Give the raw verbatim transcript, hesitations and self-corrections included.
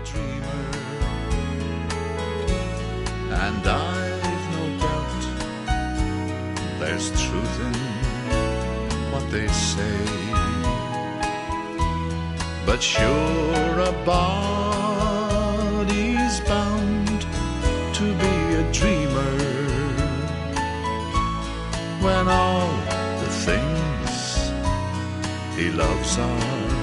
dreamer, and I've no doubt there's truth in what they say. But sure, a body's bound to be a dreamer when all the things he loves are